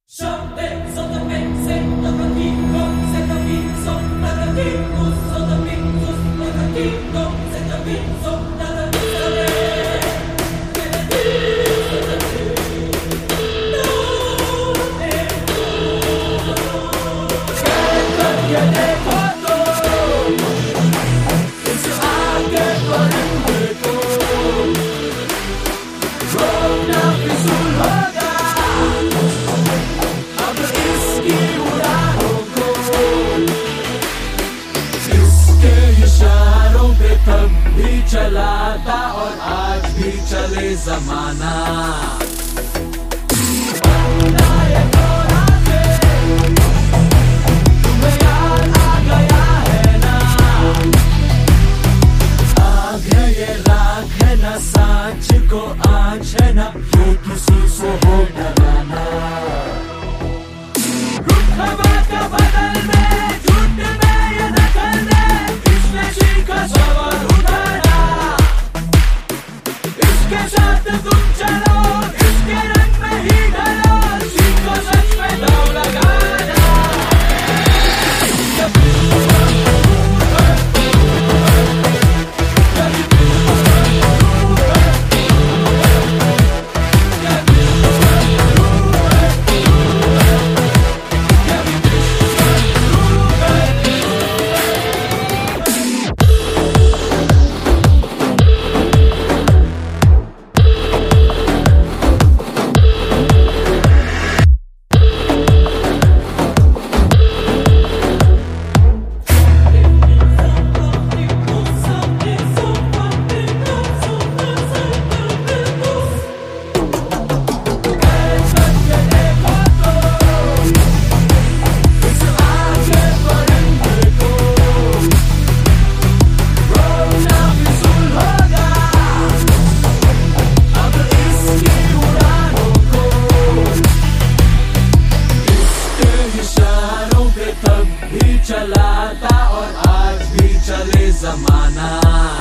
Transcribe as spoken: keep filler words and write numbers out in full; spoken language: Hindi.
चलाता और आज भी चले जमाना। तुम्हें याद आ गया है ना, आग है ये राख है ना, सांच को आँच है ना, ये किसी से हो डराना। रुख बात बदल में, झूठ में ये दखल में, इसने सीखा सवाल उठाना। इसके साथ तुम चलो, इसके रंग में ही ढलो, सीखो सच में दांव लगाना। चलाता और आज भी चले जमाना।